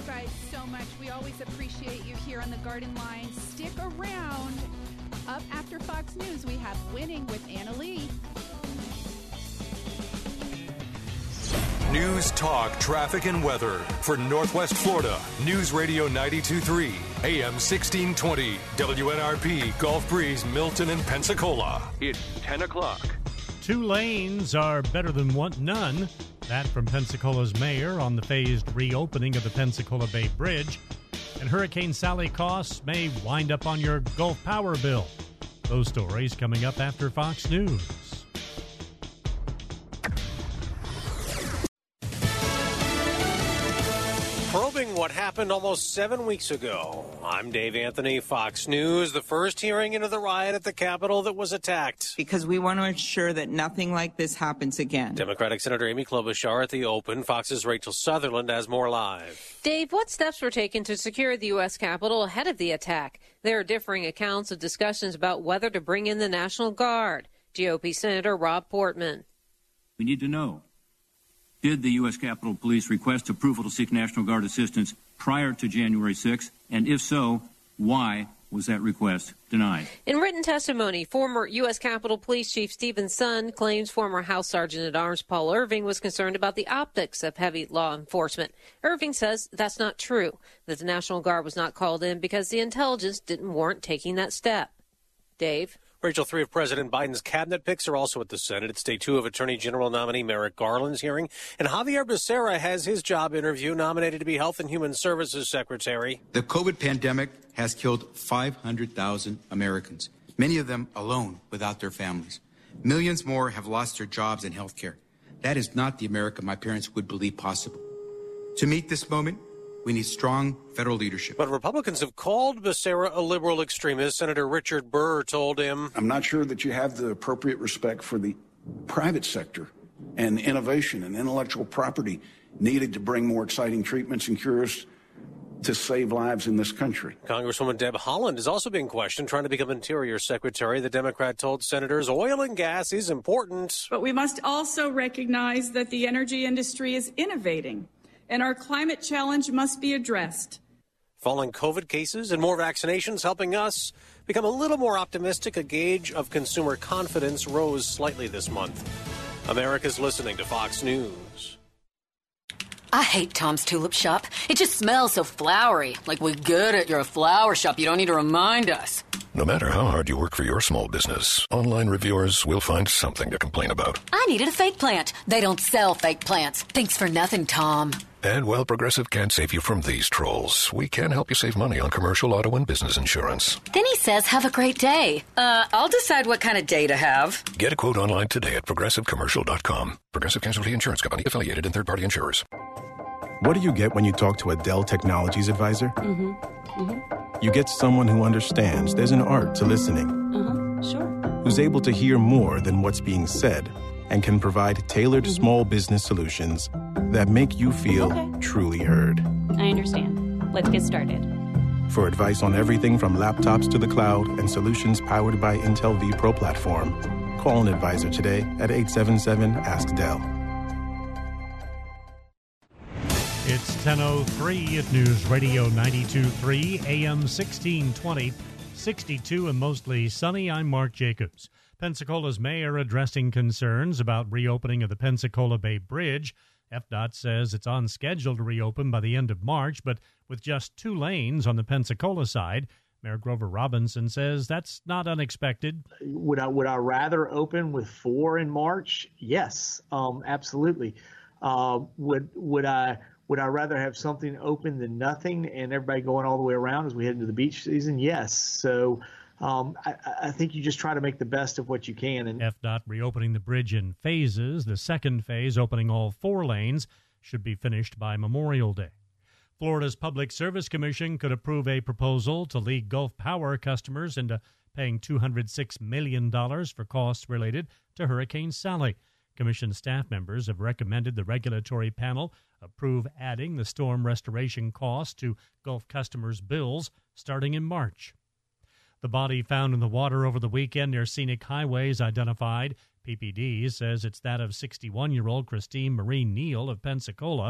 guys so much. We always appreciate you here on the Garden Line. Stick around. Up after Fox News, we have Winning with Anna Lee. News, talk, traffic, and weather for Northwest Florida. News Radio 92.3, AM 1620, WNRP, Gulf Breeze, Milton, and Pensacola. It's 10 o'clock. 2 lanes are better than none. That from Pensacola's mayor on the phased reopening of the Pensacola Bay Bridge. And Hurricane Sally costs may wind up on your Gulf Power bill. Those stories coming up after Fox News. Probing what happened almost 7 weeks ago. I'm Dave Anthony, Fox News. The first hearing into the riot at the Capitol that was attacked. Because we want to ensure that nothing like this happens again. Democratic Senator Amy Klobuchar at the Open. Fox's Rachel Sutherland has more live. Dave, what steps were taken to secure the U.S. Capitol ahead of the attack? There are differing accounts of discussions about whether to bring in the National Guard. GOP Senator Rob Portman. We need to know. Did the U.S. Capitol Police request approval to seek National Guard assistance prior to January 6th? And if so, why was that request denied? In written testimony, former U.S. Capitol Police Chief Stephen Sund claims former House Sergeant-at-Arms Paul Irving was concerned about the optics of heavy law enforcement. Irving says that's not true, that the National Guard was not called in because the intelligence didn't warrant taking that step. Dave? Rachel, 3 of President Biden's cabinet picks are also at the Senate. It's day 2 of Attorney General nominee Merrick Garland's hearing. And Javier Becerra has his job interview, nominated to be Health and Human Services Secretary. The COVID pandemic has killed 500,000 Americans, many of them alone without their families. Millions more have lost their jobs in health care. That is not the America my parents would believe possible. To meet this moment, we need strong federal leadership. But Republicans have called Becerra a liberal extremist. Senator Richard Burr told him, I'm not sure that you have the appropriate respect for the private sector and innovation and intellectual property needed to bring more exciting treatments and cures to save lives in this country. Congresswoman Deb Haaland is also being questioned, trying to become Interior Secretary. The Democrat told senators oil and gas is important. But we must also recognize that the energy industry is innovating, and our climate challenge must be addressed. Falling COVID cases and more vaccinations helping us become a little more optimistic. A gauge of consumer confidence rose slightly this month. America's listening to Fox News. I hate Tom's Tulip Shop. It just smells so flowery. Like we get it, you're a flower shop. You don't need to remind us. No matter how hard you work for your small business, online reviewers will find something to complain about. I needed a fake plant. They don't sell fake plants. Thanks for nothing, Tom. And while Progressive can't save you from these trolls, we can help you save money on commercial, auto, and business insurance. Then he says, have a great day. I'll decide what kind of day to have. Get a quote online today at ProgressiveCommercial.com. Progressive Casualty Insurance Company, affiliated and third-party insurers. What do you get when you talk to a Dell Technologies advisor? You get someone who understands there's an art to listening. Sure. Who's able to hear more than what's being said and can provide tailored small business solutions that make you feel truly heard. I understand. Let's get started. For advice on everything from laptops to the cloud and solutions powered by Intel vPro platform, call an advisor today at 877-ASK-DELL. It's 10:03 at News Radio 92.3, AM 1620, 62 and mostly sunny. I'm Mark Jacobs. Pensacola's mayor addressing concerns about reopening of the Pensacola Bay Bridge. FDOT says it's on schedule to reopen by the end of March, but with just 2 lanes on the Pensacola side. Mayor Grover Robinson says that's not unexpected. Would I rather open with 4 in March? Yes, absolutely. Would I rather have something open than nothing and everybody going all the way around as we head into the beach season? Yes. So I think you just try to make the best of what you can. And FDOT reopening the bridge in phases. The second phase, opening all 4 lanes, should be finished by Memorial Day. Florida's Public Service Commission could approve a proposal to lead Gulf Power customers into paying $206 million for costs related to Hurricane Sally. Commission staff members have recommended the regulatory panel approve adding the storm restoration cost to Gulf customers' bills starting in March. The body found in the water over the weekend near Scenic Highways identified. PPD says it's that of 61-year-old Christine Marie Neal of Pensacola.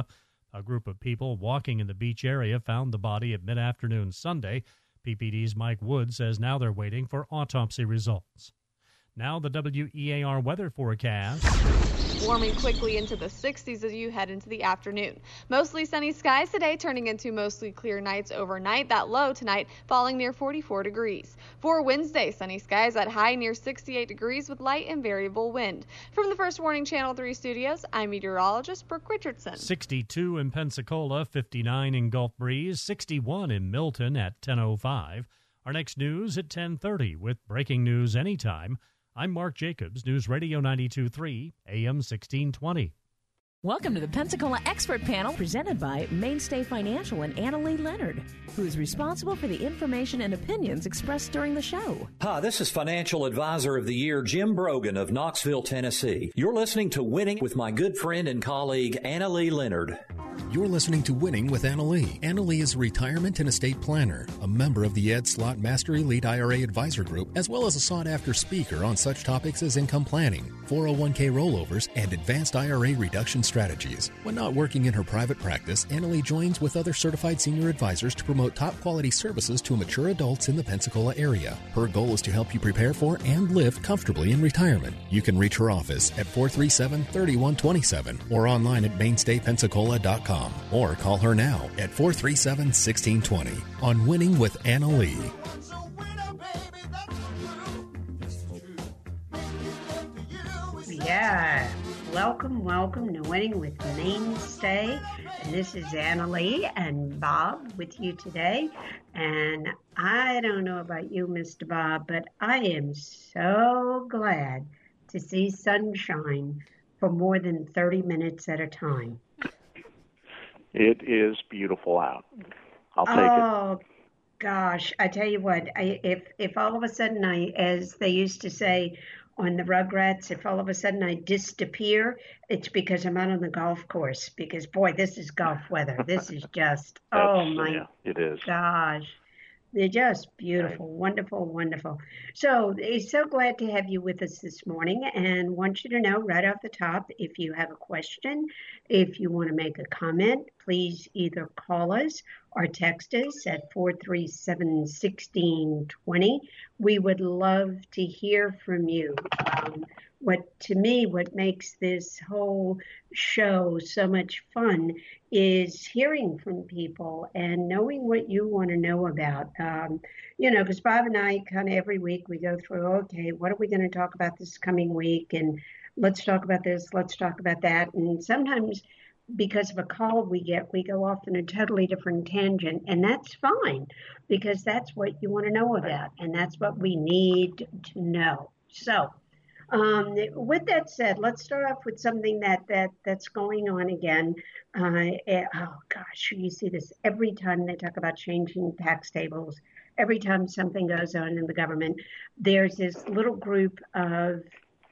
A group of people walking in the beach area found the body at mid-afternoon Sunday. PPD's Mike Wood says now they're waiting for autopsy results. Now the WEAR weather forecast. Warming quickly into the 60s as you head into the afternoon. Mostly sunny skies today, turning into mostly clear nights overnight. That low tonight falling near 44 degrees. For Wednesday, sunny skies at high near 68 degrees with light and variable wind. From the First Warning Channel 3 studios, I'm meteorologist Brooke Richardson. 62 in Pensacola, 59 in Gulf Breeze, 61 in Milton at 10:05. Our next news at 10:30 with breaking news anytime. I'm Mark Jacobs, News Radio 92.3, AM 1620. Welcome to the Pensacola Expert Panel presented by Mainstay Financial and Annalee Leonard, who is responsible for the information and opinions expressed during the show. Hi, this is Financial Advisor of the Year, Jim Brogan of Knoxville, Tennessee. You're listening to Winning with my good friend and colleague, Annalee Leonard. You're listening to Winning with Annalee. Annalee is a retirement and estate planner, a member of the Ed Slott Master Elite IRA Advisor Group, as well as a sought-after speaker on such topics as income planning, 401k rollovers, and advanced IRA reduction strategies. When not working in her private practice, Annalee joins with other certified senior advisors to promote top-quality services to mature adults in the Pensacola area. Her goal is to help you prepare for and live comfortably in retirement. You can reach her office at 437-3127 or online at mainstaypensacola.com. Or call her now at 437-1620 on Winning with Annalee. Yeah, welcome to Winning with Mainstay. And this is Annalee and Bob with you today. And I don't know about you, Mr. Bob, but I am so glad to see sunshine for more than 30 minutes at a time. It is beautiful out. I'll take it. Oh, gosh. I tell you what, if all of a sudden as they used to say on the Rugrats, if all of a sudden I disappear, it's because I'm out on the golf course. Because, boy, this is golf weather. This is just, oh, my it is. gosh. They're just beautiful, wonderful, wonderful. So glad to have you with us this morning, and want you to know right off the top, if you have a question, if you want to make a comment, please either call us or text us at 437-1620. We would love to hear from you. What makes this whole show so much fun is hearing from people and knowing what you want to know about. Because Bob and I kind of every week we go through, okay, what are we going to talk about this coming week? And let's talk about this, let's talk about that. And sometimes because of a call we get, we go off in a totally different tangent. And that's fine, because that's what you want to know about. And that's what we need to know. So, with that said, let's start off with something that's going on again. Oh gosh, you see this every time they talk about changing tax tables. Every time something goes on in the government, there's this little group of,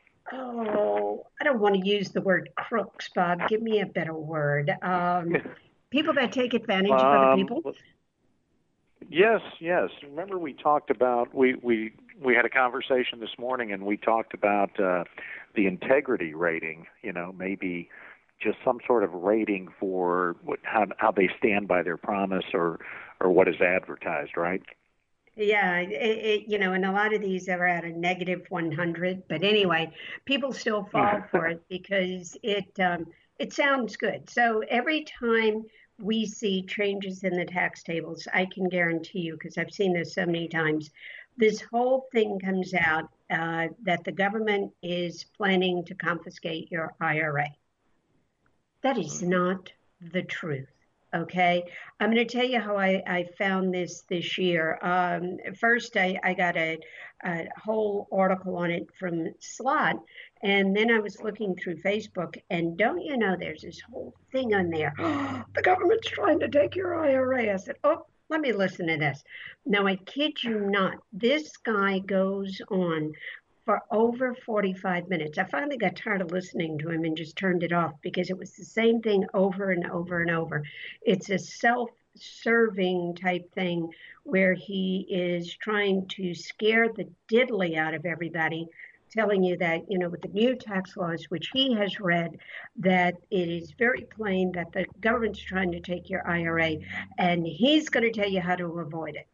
I don't want to use the word crooks, Bob. Give me a better word. People that take advantage of other people. Yes. Remember we talked about, we had a conversation this morning, and we talked about the integrity rating, maybe just some sort of rating for how they stand by their promise or what is advertised, right? Yeah, and a lot of these are at a negative 100. But anyway, people still fall for it because it sounds good. So every time we see changes in the tax tables, I can guarantee you, because I've seen this so many times, this whole thing comes out that the government is planning to confiscate your IRA. That is not the truth. Okay, I'm going to tell you how I found this year. First, I got a whole article on it from Slott, and then I was looking through Facebook, and don't you know there's this whole thing on there. The government's trying to take your IRA. I said, let me listen to this. Now, I kid you not, this guy goes on for over 45 minutes. I finally got tired of listening to him and just turned it off because it was the same thing over and over and over. It's a self-serving type thing where he is trying to scare the diddly out of everybody telling you that, with the new tax laws, which he has read, that it is very plain that the government's trying to take your IRA, and he's going to tell you how to avoid it.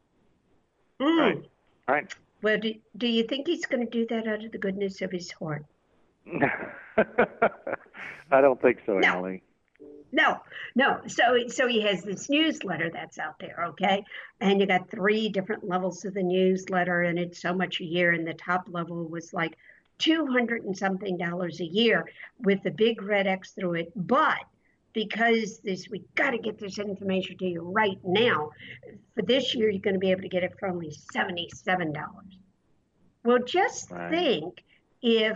Right. Well, do you think he's going to do that out of the goodness of his heart? I don't think so, Emily. No. So he has this newsletter that's out there, okay? And you got 3 different levels of the newsletter, and it's so much a year. And the top level was like $200 and something a year with the big red X through it. But because we got to get this information to you right now, for this year, you're going to be able to get it for only $77. Well, just think if,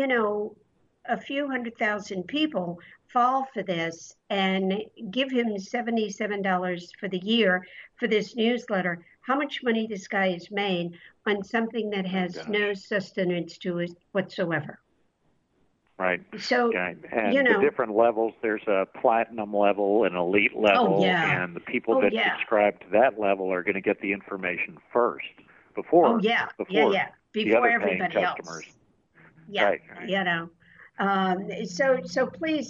a few 100,000 people fall for this and give him $77 for the year for this newsletter, how much money this guy has made on something that has no sustenance to it whatsoever. Right. So, and the different levels, there's a platinum level, an elite level, and the people that subscribe to that level are going to get the information first before everybody else. Yeah, right. So please,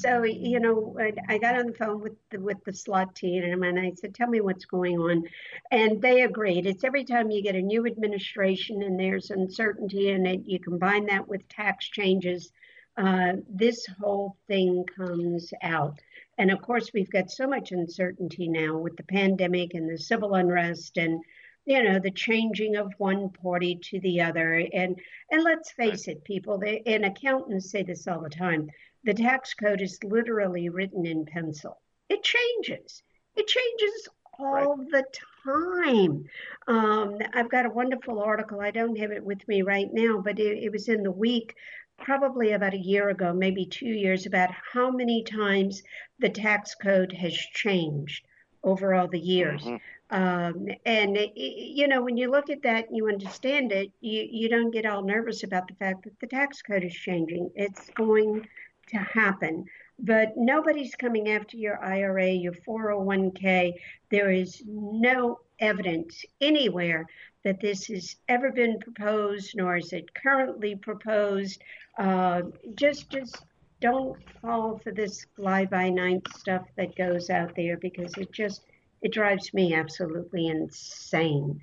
I got on the phone with the SLOT team, and I said, tell me what's going on. And they agreed. It's every time you get a new administration and there's uncertainty in it, you combine that with tax changes, this whole thing comes out. And of course, we've got so much uncertainty now with the pandemic and the civil unrest and the changing of one party to the other. And let's face it, people, and accountants say this all the time, the tax code is literally written in pencil. It changes. It changes all the time. I've got a wonderful article. I don't have it with me right now, but it was in the Week, probably about a year ago, maybe 2 years, about how many times the tax code has changed over all the years. Mm-hmm. And when you look at that and you understand it, you don't get all nervous about the fact that the tax code is changing. It's going to happen. But nobody's coming after your IRA, your 401k. There is no evidence anywhere that this has ever been proposed, nor is it currently proposed. Just don't fall for this fly-by-night stuff that goes out there, because it drives me absolutely insane.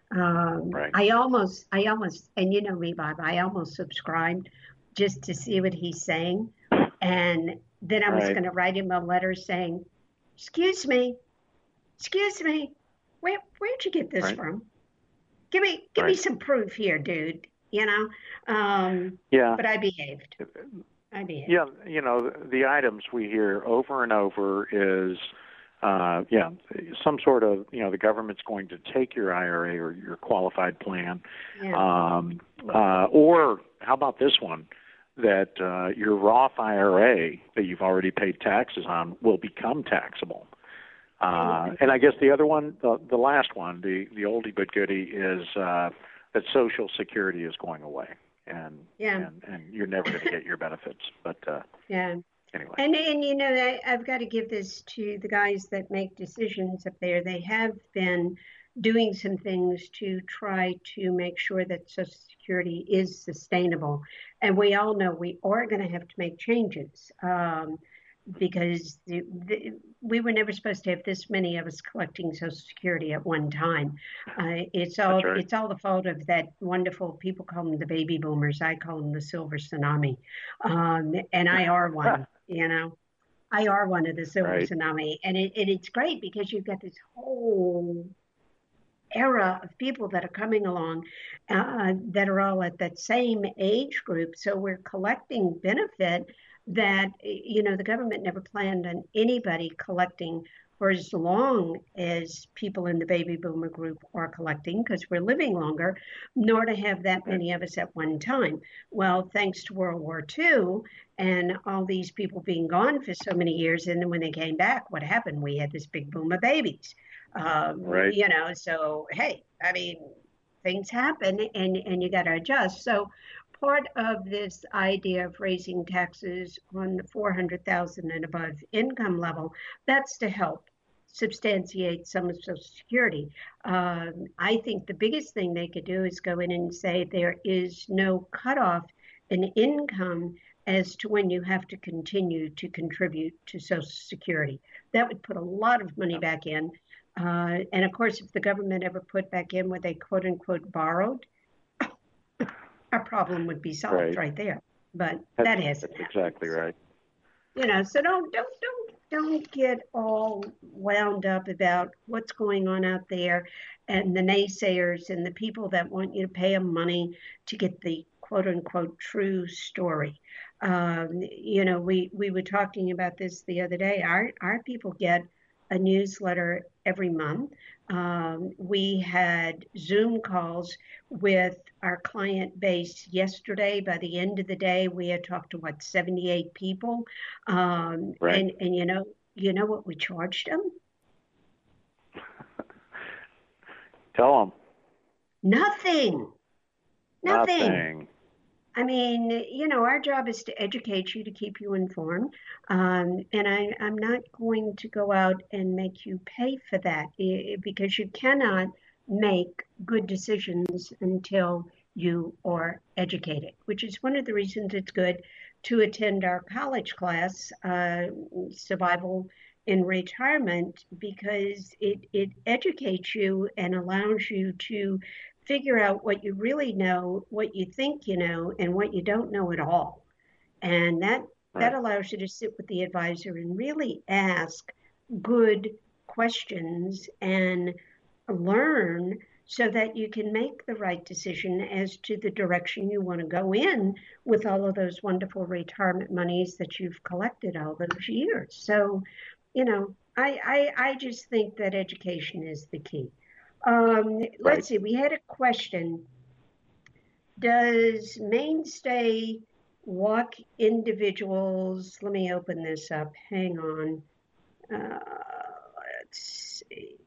I almost, and you know me, Bob, I almost subscribed just to see what he's saying. And then I was going to write him a letter saying, excuse me, where'd you get this from? Give me some proof here, dude, But I behaved. Yeah, the items we hear over and over is, some sort of, the government's going to take your IRA or your qualified plan. Yeah. Or how about this one, that your Roth IRA that you've already paid taxes on will become taxable. And I guess the other one, the last one, the oldie but goodie, is that Social Security is going away. And you're never going to get your benefits. But anyway. And I've got to give this to the guys that make decisions up there. They have been doing some things to try to make sure that Social Security is sustainable. And we all know we are going to have to make changes because we were never supposed to have this many of us collecting Social Security at one time. It's all the fault of that wonderful, people call them the baby boomers. I call them the silver tsunami. And I are one, I are one of the silver tsunami. And it's great because you've got this whole era of people that are coming along that are all at that same age group. So we're collecting benefit that, the government never planned on anybody collecting for as long as people in the baby boomer group are collecting, because we're living longer, nor to have that many of us at one time. Well, thanks to World War II and all these people being gone for so many years, and then when they came back, what happened? We had this big boom of babies. So, hey, I mean, things happen and you got to adjust. So part of this idea of raising taxes on the 400,000 and above income level, that's to help substantiate some of Social Security. I think the biggest thing they could do is go in and say there is no cutoff in income as to when you have to continue to contribute to Social Security. That would put a lot of money back in. And of course, if the government ever put back in what they quote unquote borrowed, our problem would be solved right there. But that hasn't happened. Exactly right. You know, so don't get all wound up about what's going on out there and the naysayers and the people that want you to pay them money to get the quote unquote true story. You know, we were talking about this the other day. Our people get a newsletter every month. We had Zoom calls with our client base yesterday. By the end of the day, we had talked to 78 people. Right. And you know what we charged them? Tell them. Nothing. I mean, you know, our job is to educate you, to keep you informed. And I'm not going to go out and make you pay for that because you cannot make good decisions until you are educated, which is one of the reasons it's good to attend our college class, Survival in Retirement, because it educates you and allows you to figure out what you really know, what you think you know, and what you don't know at all. And that allows you to sit with the advisor and really ask good questions and learn so that you can make the right decision as to the direction you want to go in with all of those wonderful retirement monies that you've collected all those years. So, you know, I just think that education is the key. Let's see, we had a question. Does Mainstay walk individuals? Let me open this up. Hang on. Let's see.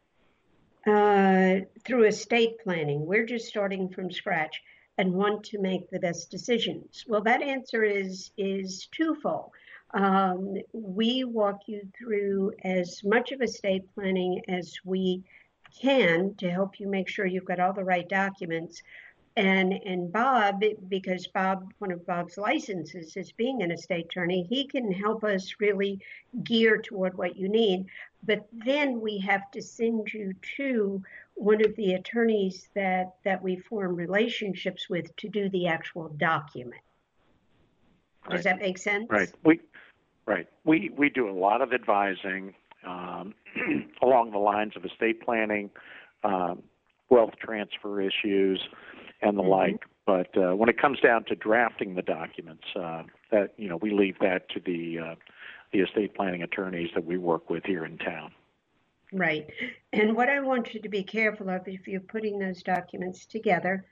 Through estate planning. We're just starting from scratch and want to make the best decisions. Well, that answer is twofold. We walk you through as much of estate planning as we can to help you make sure you've got all the right documents. And Bob, because Bob, one of Bob's licenses is being an estate attorney, he can help us really gear toward what you need. But then we have to send you to one of the attorneys that we form relationships with to do the actual document. Does that make sense? Right. We do a lot of advising along the lines of estate planning, wealth transfer issues, and the like. But when it comes down to drafting the documents, that we leave that to the estate planning attorneys that we work with here in town. Right. And what I want you to be careful of if you're putting those documents together,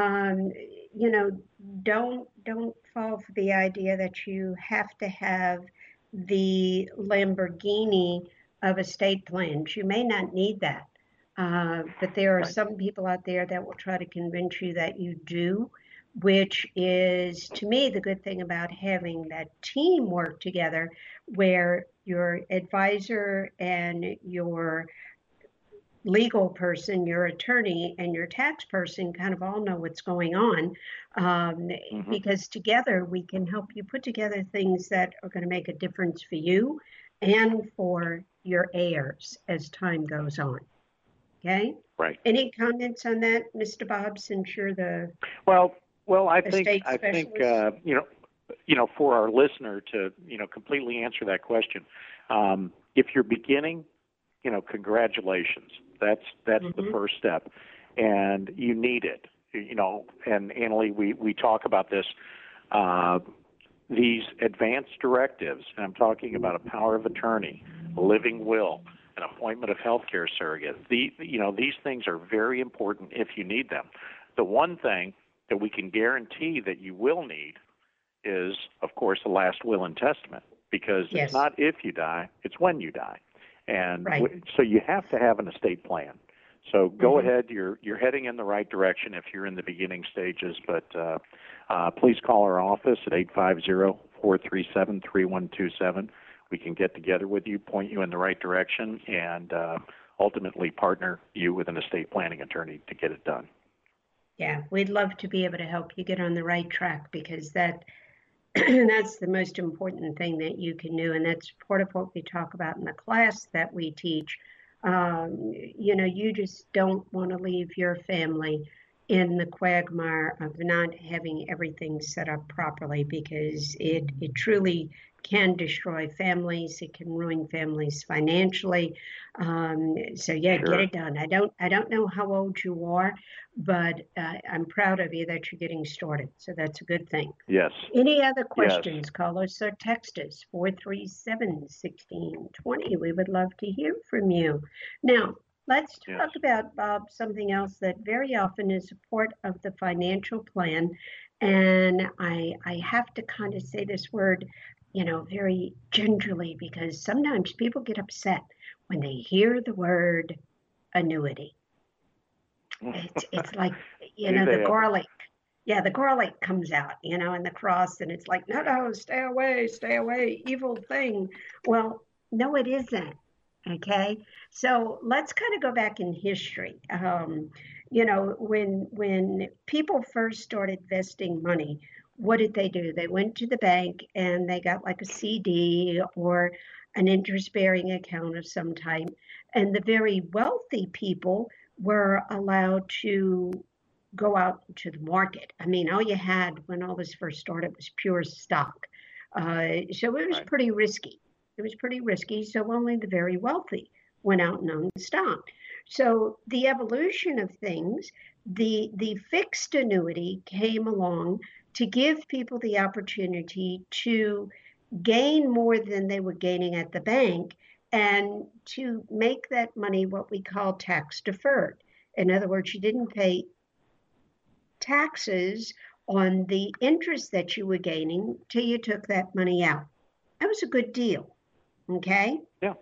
don't fall for the idea that you have to have the Lamborghini of estate plans. You may not need that. But there are some people out there that will try to convince you that you do, which is, to me, the good thing about having that team work together where your advisor and your legal person, your attorney, and your tax person kind of all know what's going on, because together we can help you put together things that are going to make a difference for you and for your heirs as time goes on. Okay. Right. Any comments on that, Mr. Bob? Since you're the well, I think for our listener to completely answer that question, if you're beginning, congratulations. That's the first step, and you need it. And Annalee, we talk about this. These advanced directives, and I'm talking about a power of attorney, a living will, an appointment of healthcare surrogate. These things are very important if you need them. The one thing that we can guarantee that you will need is, of course, the last will and testament, because it's not if you die, it's when you die. And so you have to have an estate plan. So go ahead. You're heading in the right direction if you're in the beginning stages. But please call our office at 850-437-3127. we can get together with you, point you in the right direction, and ultimately partner you with an estate planning attorney to get it done. Yeah, we'd love to be able to help you get on the right track, because that's the most important thing that you can do. And that's part of what we talk about in the class that we teach. You just don't want to leave your family in the quagmire of not having everything set up properly, because it truly can destroy families. It can ruin families financially. Sure. Get it done. I don't know how old you are, but I'm proud of you that you're getting started. So that's a good thing. Yes. Any other questions? Yes. Call us or text us 437-1620. We would love to hear from you. Now, let's talk about, Bob, something else that very often is a part of the financial plan. And I have to kind of say this word, very gingerly, because sometimes people get upset when they hear the word annuity. It's like, the garlic. Yeah, the garlic comes out, and the cross, and it's like, no, stay away, evil thing. Well, no, it isn't. Okay, so let's kind of go back in history. When people first started vesting money, what did they do? They went to the bank and they got like a CD or an interest-bearing account of some type. And the very wealthy people were allowed to go out to the market. I mean, all you had when all this first started was pure stock. So it was pretty risky. It was pretty risky. So only the very wealthy went out and owned stock. So the evolution of things, the fixed annuity came along to give people the opportunity to gain more than they were gaining at the bank, and to make that money what we call tax deferred. In other words, you didn't pay taxes on the interest that you were gaining till you took that money out. That was a good deal, okay? Yeah.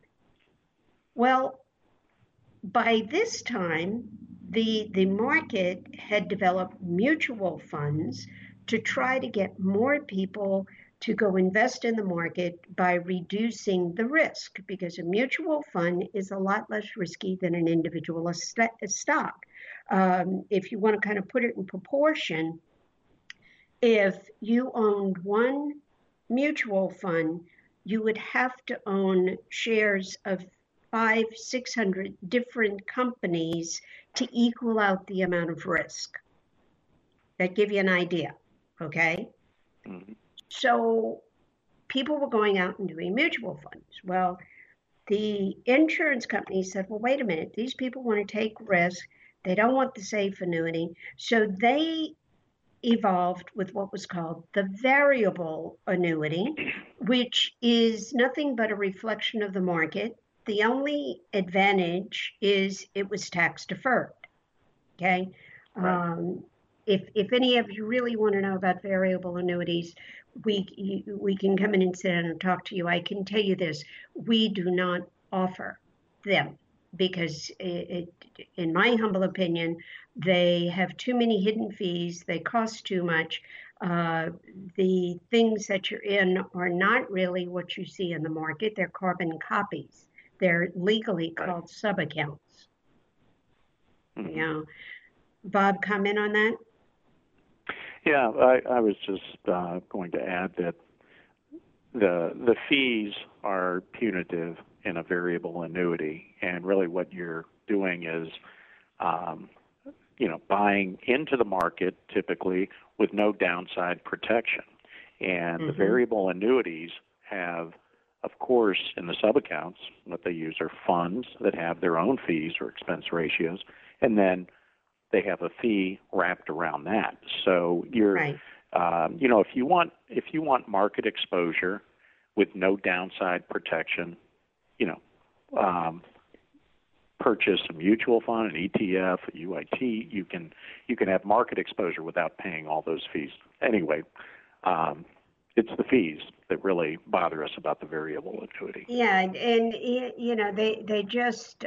Well, by this time, the market had developed mutual funds to try to get more people to go invest in the market by reducing the risk, because a mutual fund is a lot less risky than an individual stock. If you want to kind of put it in proportion, if you owned one mutual fund, you would have to own shares of 500-600 different companies to equal out the amount of risk. That give you an idea, okay? Mm-hmm. So people were going out and doing mutual funds. Well, the insurance company said, well, wait a minute, these people want to take risk. They don't want the safe annuity. So they evolved with what was called the variable annuity, which is nothing but a reflection of the market. The only advantage is it was tax deferred, okay? Right. If any of you really want to know about variable annuities, we can come in and sit down and talk to you. I can tell you this, we do not offer them because in my humble opinion, they have too many hidden fees. They cost too much. The things that you're in are not really what you see in the market. They're carbon copies. They're legally called sub-accounts. Mm-hmm. You know, Bob, comment on that? Yeah, I was just going to add that the fees are punitive in a variable annuity, and really what you're doing is, buying into the market typically with no downside protection. And the variable annuities have, of course, in the sub-accounts, what they use are funds that have their own fees or expense ratios, and then they have a fee wrapped around that. So you're, if you want market exposure with no downside protection, purchase a mutual fund, an ETF, a UIT. You can have market exposure without paying all those fees. Anyway, it's the fees that really bother us about the variable annuity. Yeah, and they just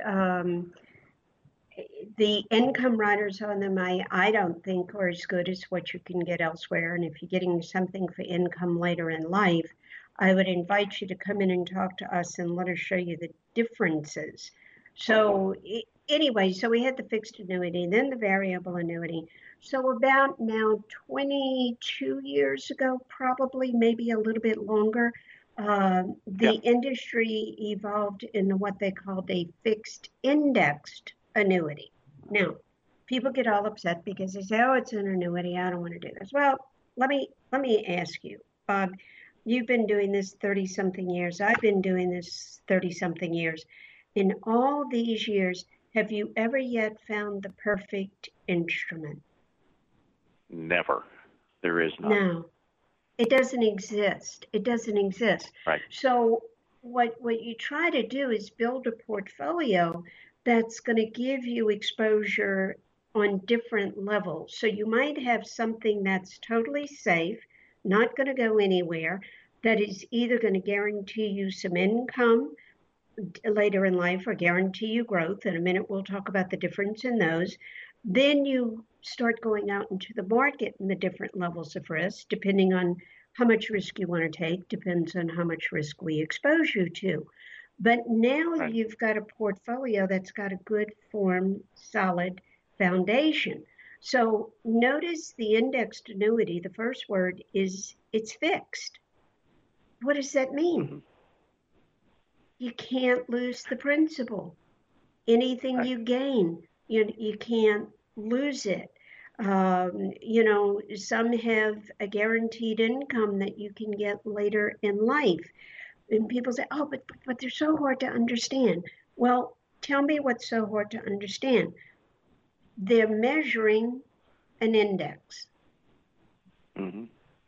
the income riders on them, I don't think are as good as what you can get elsewhere. And if you're getting something for income later in life, I would invite you to come in and talk to us and let us show you the differences. So anyway, so we had the fixed annuity, then the variable annuity. So about now 22 years ago, probably, maybe a little bit longer, the industry evolved into what they called a fixed indexed annuity. Now, people get all upset because they say, oh, it's an annuity, I don't want to do this. Well, let me ask you, Bob, you've been doing this 30-something years. I've been doing this 30-something years. In all these years, have you ever yet found the perfect instrument? Never. There is none. No, it doesn't exist. It doesn't exist. Right. So what you try to do is build a portfolio that's going to give you exposure on different levels. So you might have something that's totally safe, not going to go anywhere, that is either going to guarantee you some income later in life or guarantee you growth. In a minute, we'll talk about the difference in those. Then you start going out into the market and the different levels of risk, depending on how much risk you want to take, depends on how much risk we expose you to. But now you've got a portfolio that's got a good form, solid foundation. So notice the indexed annuity, the first word is it's fixed. What does that mean? Mm-hmm. You can't lose the principal. Anything you gain, you can't lose it. Some have a guaranteed income that you can get later in life. And people say, oh, but they're so hard to understand. Well, tell me what's so hard to understand. They're measuring an index. Mm-hmm.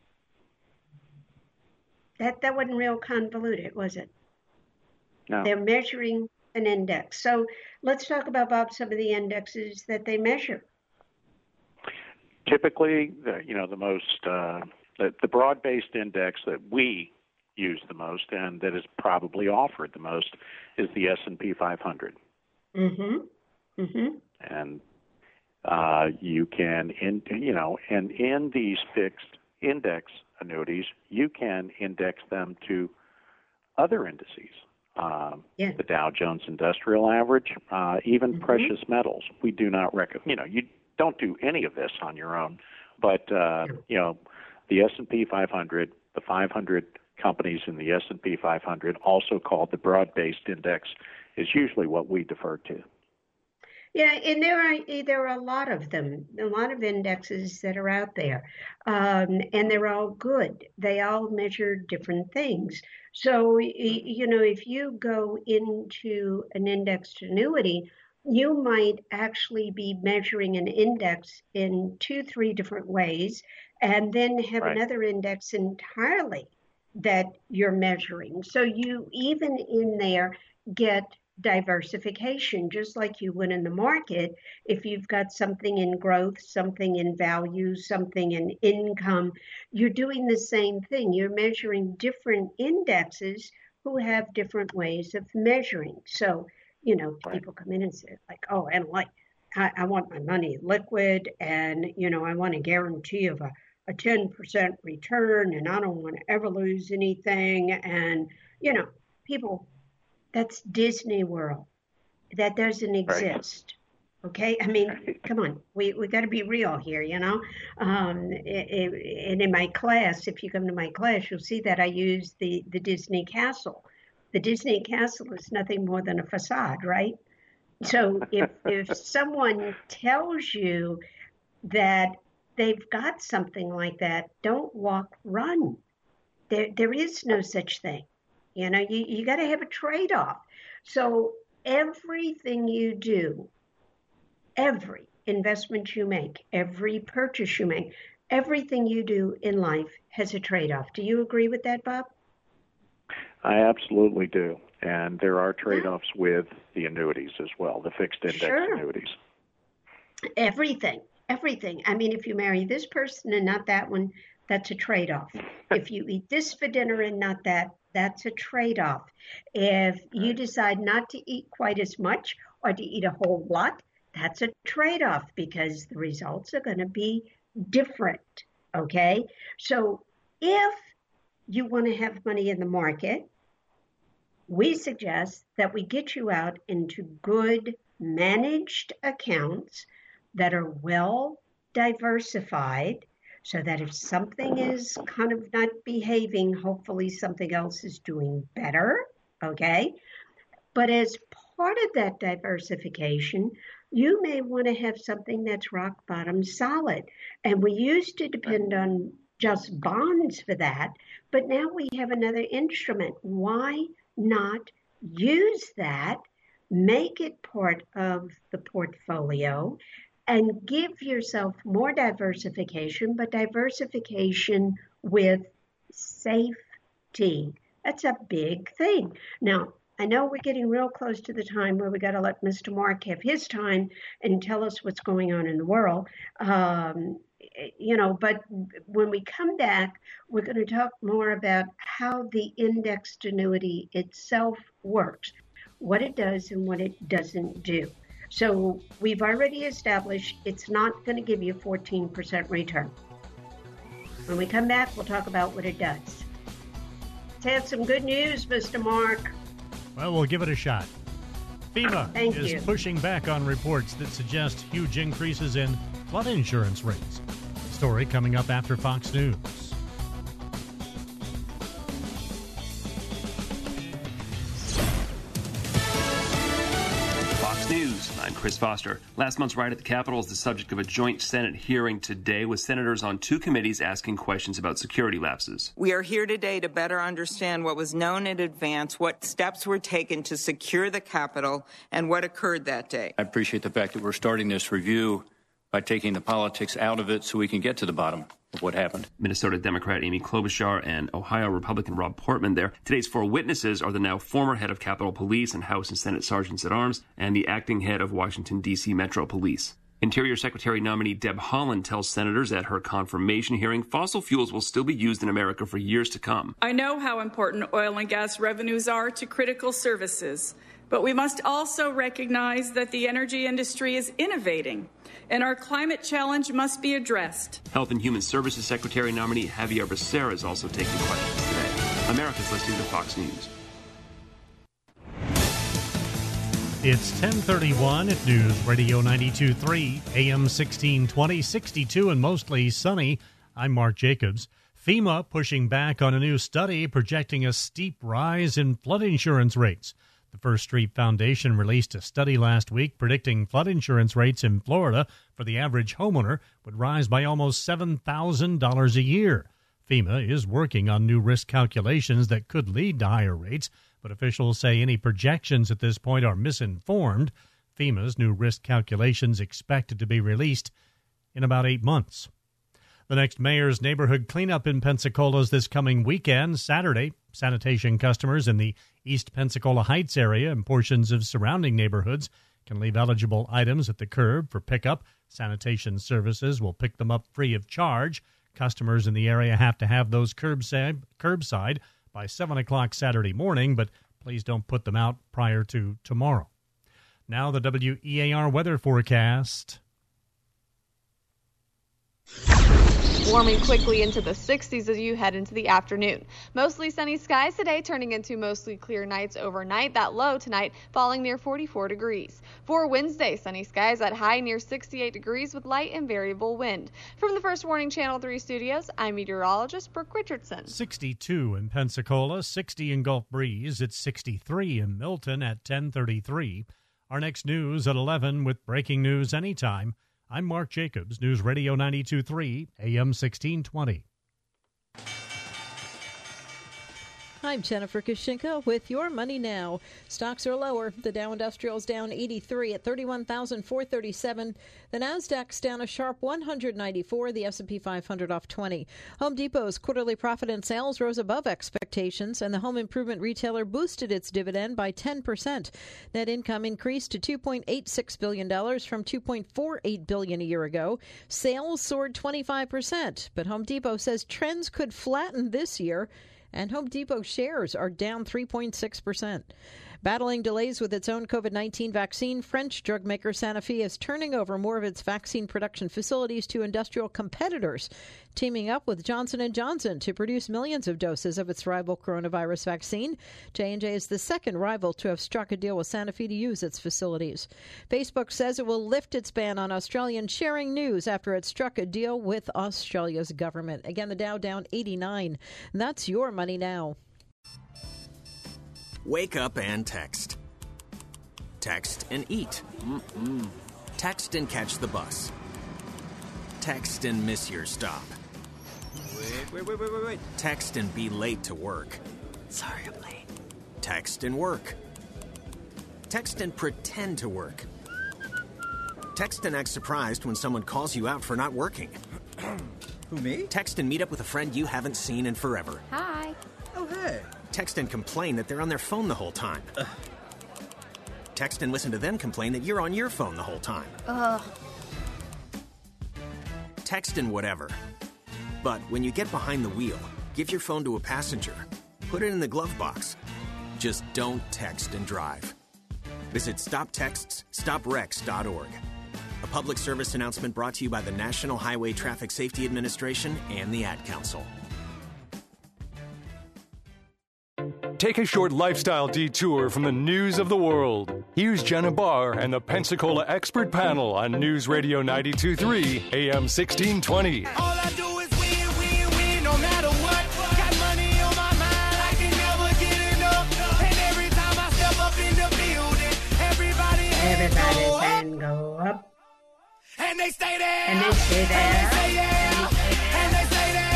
That wasn't real convoluted, was it? No. They're measuring an index. So let's talk about, Bob, some of the indexes that they measure. Typically, the broad-based index that we use the most and that is probably offered the most is the S&P 500. Mm-hmm. Mm-hmm. And you can, and in these fixed index annuities, you can index them to other indices. The Dow Jones Industrial Average, even precious metals. We do not recommend, you don't do any of this on your own, but, the S&P 500, the 500 companies in the S&P 500, also called the broad-based index, is usually what we defer to. Yeah, and there are a lot of them, a lot of indexes that are out there, and they're all good. They all measure different things. So, if you go into an indexed annuity, you might actually be measuring an index in 2-3 different ways, and then have another index entirely that you're measuring. So you even in there get diversification, just like you would in the market. If you've got something in growth, something in value, something in income, you're doing the same thing. You're measuring different indexes who have different ways of measuring. So, people come in and say, like, oh, and like, I want my money liquid, and, I want a guarantee of a 10% return, and I don't want to ever lose anything. And, people, that's Disney World. That doesn't exist. Okay? I mean, come on. We got to be real here, And in my class, if you come to my class, you'll see that I use the Disney Castle. The Disney Castle is nothing more than a facade, right? So if someone tells you that they've got something like that, don't walk, run. There is no such thing. You got to have a trade-off. So everything you do, every investment you make, every purchase you make, everything you do in life has a trade-off. Do you agree with that, Bob? I absolutely do. And there are trade-offs with the annuities as well, the fixed index annuities. Everything. I mean, if you marry this person and not that one, that's a trade-off. If you eat this for dinner and not that, that's a trade-off. If you decide not to eat quite as much or to eat a whole lot, that's a trade-off because the results are going to be different, okay? So if you want to have money in the market, we suggest that we get you out into good managed accounts that are well diversified, so that if something is kind of not behaving, hopefully something else is doing better, okay? But as part of that diversification, you may want to have something that's rock bottom solid. And we used to depend on just bonds for that, but now we have another instrument. Why not use that, make it part of the portfolio, and give yourself more diversification, but diversification with safety? That's a big thing. Now, I know we're getting real close to the time where we got to let Mr. Mark have his time and tell us what's going on in the world. But when we come back, we're going to talk more about how the indexed annuity itself works, what it does and what it doesn't do. So we've already established it's not going to give you 14% return. When we come back, we'll talk about what it does. Let's have some good news, Mr. Mark. Well, we'll give it a shot. FEMA is pushing back on reports that suggest huge increases in flood insurance rates. Story coming up after Fox News. Fox News, I'm Chris Foster. Last month's riot at the Capitol is the subject of a joint Senate hearing today with senators on two committees asking questions about security lapses. We are here today to better understand what was known in advance, what steps were taken to secure the Capitol, and what occurred that day. I appreciate the fact that we're starting this review by taking the politics out of it so we can get to the bottom of what happened. Minnesota Democrat Amy Klobuchar and Ohio Republican Rob Portman there. Today's four witnesses are the now former head of Capitol Police and House and Senate Sergeants at Arms and the acting head of Washington, D.C. Metro Police. Interior Secretary nominee Deb Haaland tells senators at her confirmation hearing fossil fuels will still be used in America for years to come. I know how important oil and gas revenues are to critical services, but we must also recognize that the energy industry is innovating, and our climate challenge must be addressed. Health and Human Services Secretary nominee Javier Becerra is also taking questions today. America's listening to Fox News. It's 10:31 at News Radio 92.3, AM 1620, 62 and mostly sunny. I'm Mark Jacobs. FEMA pushing back on a new study projecting a steep rise in flood insurance rates. The First Street Foundation released a study last week predicting flood insurance rates in Florida for the average homeowner would rise by almost $7,000 a year. FEMA is working on new risk calculations that could lead to higher rates, but officials say any projections at this point are misinformed. FEMA's new risk calculations expected to be released in about 8 months. The next mayor's neighborhood cleanup in Pensacola is this coming weekend, Saturday. Sanitation customers in the East Pensacola Heights area and portions of surrounding neighborhoods can leave eligible items at the curb for pickup. Sanitation services will pick them up free of charge. Customers in the area have to have those curbside by 7 o'clock Saturday morning, but please don't put them out prior to tomorrow. Now the WEAR weather forecast. Warming quickly into the 60s as you head into the afternoon. Mostly sunny skies today, turning into mostly clear nights overnight. That low tonight falling near 44 degrees. For Wednesday, sunny skies at high near 68 degrees with light and variable wind. From the First Warning Channel 3 studios, I'm meteorologist Brooke Richardson. 62 in Pensacola, 60 in Gulf Breeze. It's 63 in Milton at 10:33. Our next news at 11 with breaking news anytime. I'm Mark Jacobs, News Radio 92.3, AM 1620. I'm Jennifer Kushinka with Your Money Now. Stocks are lower. The Dow Industrial's down 83 at 31,437. The Nasdaq's down a sharp 194. The S&P 500 off 20. Home Depot's quarterly profit and sales rose above expectations, and the home improvement retailer boosted its dividend by 10%. Net income increased to $2.86 billion from $2.48 billion a year ago. Sales soared 25%, but Home Depot says trends could flatten this year, and Home Depot shares are down 3.6%. Battling delays with its own COVID-19 vaccine, French drug maker Sanofi is turning over more of its vaccine production facilities to industrial competitors, teaming up with Johnson & Johnson to produce millions of doses of its rival coronavirus vaccine. J&J is the second rival to have struck a deal with Sanofi to use its facilities. Facebook says it will lift its ban on Australian sharing news after it struck a deal with Australia's government. Again, the Dow down 89. And that's your money now. Wake up and text. Text and eat. Text and catch the bus. Text and miss your stop. Wait. Text and be late to work. Sorry, I'm late. Text and work. Text and pretend to work. Text and act surprised when someone calls you out for not working. Who, me? Text and meet up with a friend you haven't seen in forever. Hi. Oh, hey. Text and complain that they're on their phone the whole time. Text and listen to them complain that you're on your phone the whole time. Text and whatever. But when you get behind the wheel, give your phone to a passenger. Put it in the glove box. Just don't text and drive. Visit StopTextsStopWrecks.org. A public service announcement brought to you by the National Highway Traffic Safety Administration and the Ad Council. Take a short lifestyle detour from the news of the world. Here's Jenna Barr and the Pensacola Expert Panel on News Radio 92.3 AM 1620. All I do is win, no matter what. Got money on my mind, I can never get enough. And every time I step up in the building, everybody's hand go up. And they stay there. And they stay there. And they say yeah. And they stay there.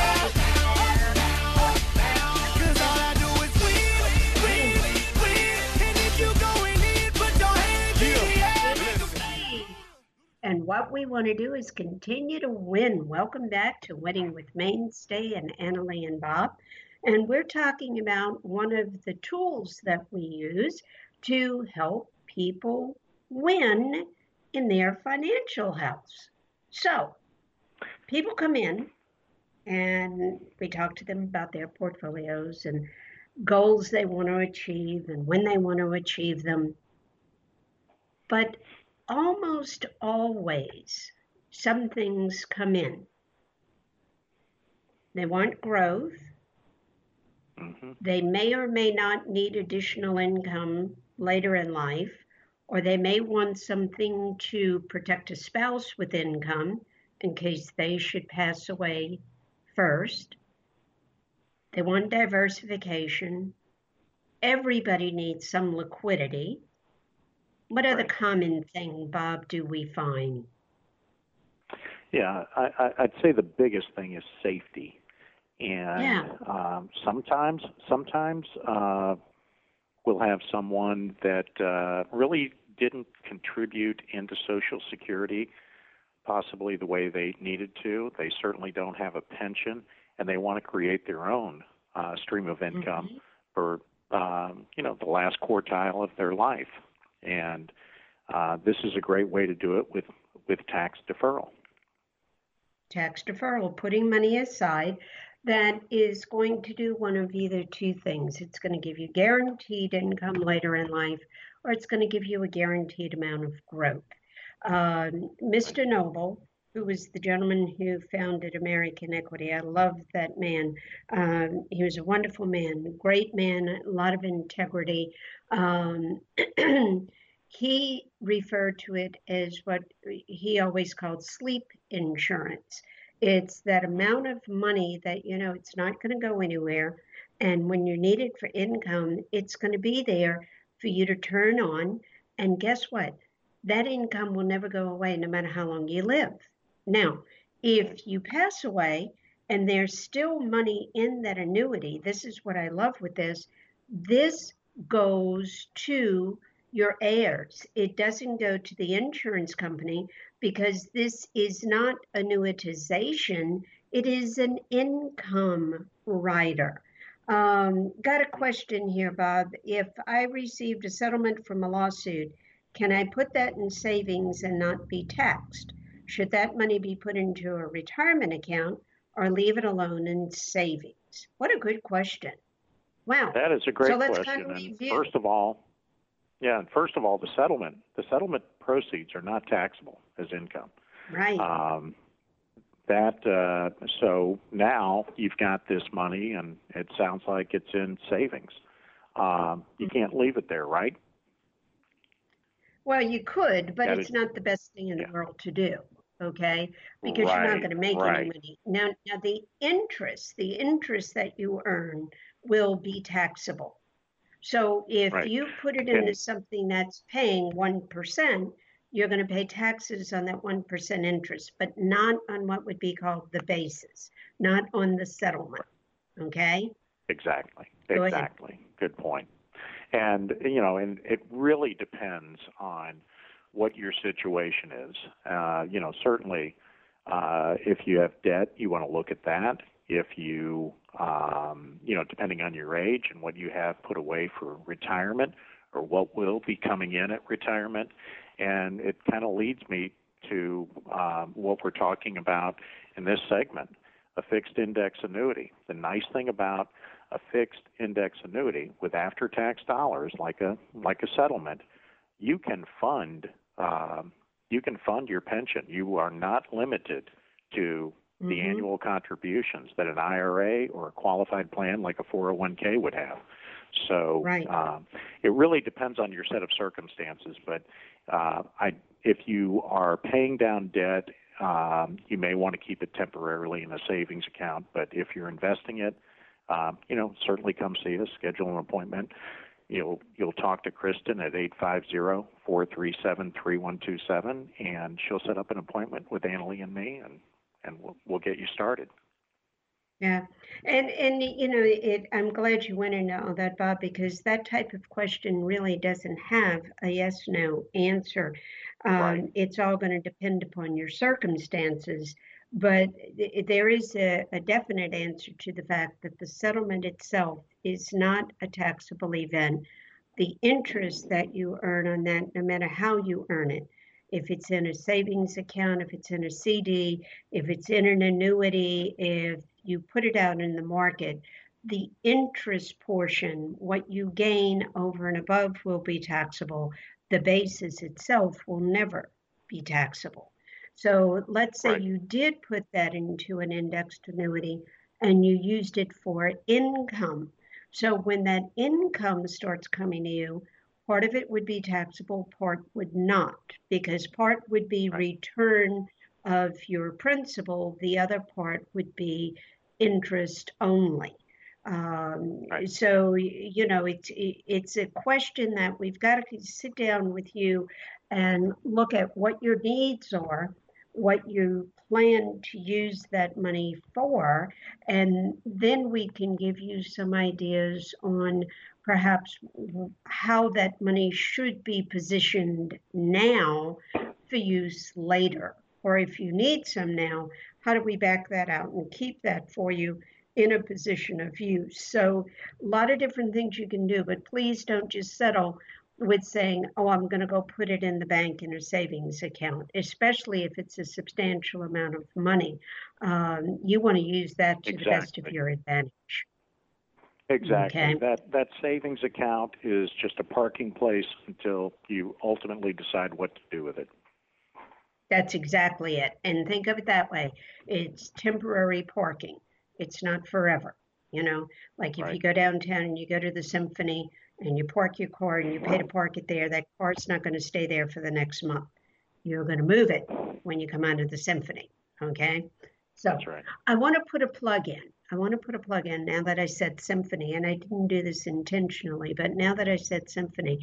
Cause all I do is win. And if you going in, put your hands in the air. And what we want to do is continue to win. Welcome back to Winning with Mainstay and Annalee and Bob. And we're talking about one of the tools that we use to help people win in their financial health. So people come in and we talk to them about their portfolios and goals they want to achieve and when they want to achieve them. But almost always some things come in. They want growth. They may or may not need additional income later in life, or they may want something to protect a spouse with income in case they should pass away first. They want diversification. Everybody needs some liquidity. What other common thing, Bob, do we find? Yeah, I'd say the biggest thing is safety. And sometimes we'll have someone that really didn't contribute into Social Security possibly the way they needed to. They certainly don't have a pension, and they want to create their own stream of income for the last quartile of their life. And this is a great way to do it with tax deferral. Tax deferral, putting money aside that is going to do one of either two things. It's going to give you guaranteed income later in life, or it's going to give you a guaranteed amount of growth. Mr. Noble, who was the gentleman who founded American Equity, I love that man. He was a wonderful man, great man, a lot of integrity. He referred to it as what he always called sleep insurance. It's that amount of money that, it's not going to go anywhere. And when you need it for income, it's going to be there for you to turn on. And guess what? That income will never go away no matter how long you live. Now, if you pass away and there's still money in that annuity, this is what I love with this. This goes to your heirs. It doesn't go to the insurance company because this is not annuitization. It is an income rider. Got a question here, Bob. If I received a settlement from a lawsuit, can I put that in savings and not be taxed? Should that money be put into a retirement account or leave it alone in savings? What a good question. Wow. That is a great so let's question. Kind of and first of all, Yeah, and first of all, the settlement proceeds are not taxable as income. Right. So now you've got this money, and it sounds like it's in savings. You can't leave it there, right? Well, you could, but it's not the best thing in the world to do, okay? Because you're not going to make any money. Now the interest that you earn will be taxable. So if you put it into something that's paying 1%, you're going to pay taxes on that 1% interest, but not on what would be called the basis, not on the settlement, okay? Exactly. Go ahead. Good point. And, and it really depends on what your situation is. Certainly if you have debt, you want to look at that. If you, depending on your age and what you have put away for retirement or what will be coming in at retirement. And it kind of leads me to what we're talking about in this segment, a fixed index annuity. The nice thing about a fixed index annuity with after-tax dollars, like a settlement, you can fund your pension. You are not limited to the annual contributions that an IRA or a qualified plan like a 401k would have. So it really depends on your set of circumstances. But if you are paying down debt, you may want to keep it temporarily in a savings account. But if you're investing it, certainly come see us, schedule an appointment. You'll talk to Kristen at 850-437-3127, and she'll set up an appointment with Annalee and me, and we'll get you started. Yeah, and I'm glad you went into all that, Bob, because that type of question really doesn't have a yes/no answer. It's all going to depend upon your circumstances, but there is a definite answer to the fact that the settlement itself is not a taxable event. The interest that you earn on that, no matter how you earn it, if it's in a savings account, if it's in a CD, if it's in an annuity, if you put it out in the market, the interest portion, what you gain over and above, will be taxable. The basis itself will never be taxable. So let's say you did put that into an indexed annuity and you used it for income. So when that income starts coming to you, part of it would be taxable, part would not, because part would be return of your principal, the other part would be interest only. So, it's a question that we've got to sit down with you and look at what your needs are, what you plan to use that money for, and then we can give you some ideas on perhaps how that money should be positioned now for use later. Or if you need some now, how do we back that out and keep that for you in a position of use? So a lot of different things you can do, but please don't just settle with saying, I'm going to go put it in the bank in a savings account, especially if it's a substantial amount of money. You want to use that to the best of your advantage. Exactly. Okay. That savings account is just a parking place until you ultimately decide what to do with it. That's exactly it. And think of it that way. It's temporary parking. It's not forever. Like if you go downtown and you go to the Symphony and you park your car and you pay to park it there, that car's not going to stay there for the next month. You're going to move it when you come out of the Symphony. Okay. So that's right. I want to put a plug in. Now that I said Symphony, and I didn't do this intentionally, but now that I said Symphony,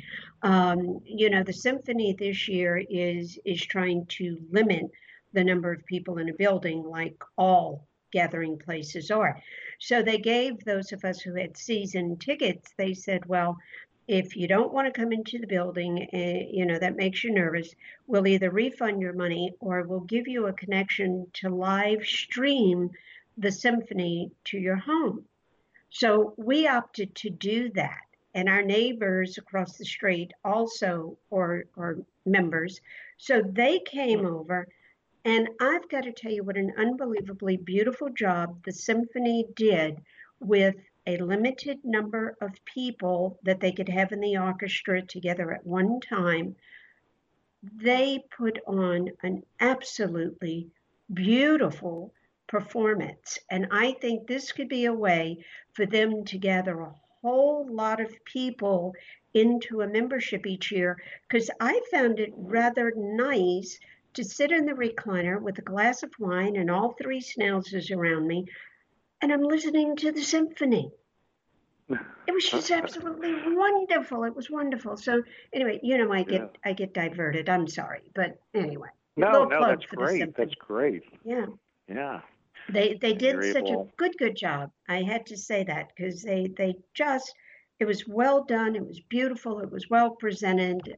the Symphony this year is trying to limit the number of people in a building, like all gathering places are. So they gave those of us who had season tickets, they said, well, if you don't want to come into the building, that makes you nervous, we'll either refund your money or we'll give you a connection to live stream the Symphony to your home. So we opted to do that. And our neighbors across the street also are members. So they came over. And I've got to tell you what an unbelievably beautiful job the Symphony did with a limited number of people that they could have in the orchestra together at one time, they put on an absolutely beautiful performance. And I think this could be a way for them to gather a whole lot of people into a membership each year, because I found it rather nice to sit in the recliner with a glass of wine and all three Schnauzers around me, and I'm listening to the symphony. It was just absolutely wonderful. It was wonderful. So anyway, I get diverted. I'm sorry, but anyway. No, that's great. That's great. Yeah. Yeah. They did such a good job. I had to say that, because they just, it was well done. It was beautiful. It was well presented.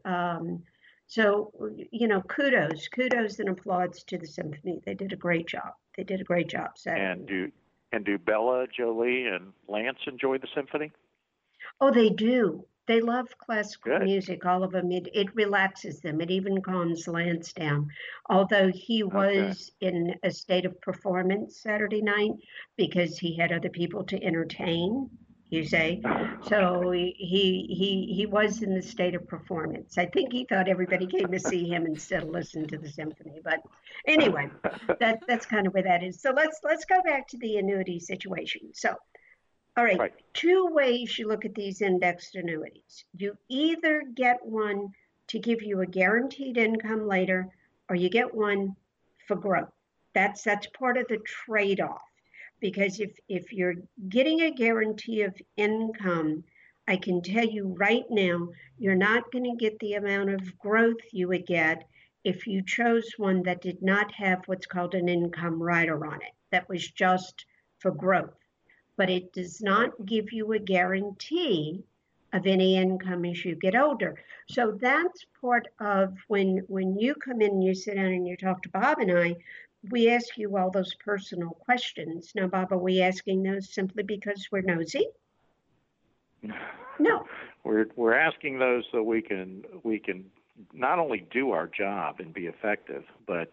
So kudos and applauds to the symphony. They did a great job. Saturday. And do Bella, Jolie, and Lance enjoy the symphony? Oh, they do. They love classical music, all of them. It relaxes them. It even calms Lance down. Although he was in a state of performance Saturday night because he had other people to entertain, you say. So he was in the state of performance. I think he thought everybody came to see him instead of listen to the symphony. But anyway, that's kind of where that is. So let's go back to the annuity situation. So, all right, two ways you look at these indexed annuities. You either get one to give you a guaranteed income later, or you get one for growth. That's part of the trade-off. Because if you're getting a guarantee of income, I can tell you right now, you're not going to get the amount of growth you would get if you chose one that did not have what's called an income rider on it. That was just for growth. But it does not give you a guarantee of any income as you get older. So that's part of when you come in and you sit down and you talk to Bob and I, we ask you all those personal questions. Now, Bob, are we asking those simply because we're nosy? No. We're asking those so we can not only do our job and be effective, but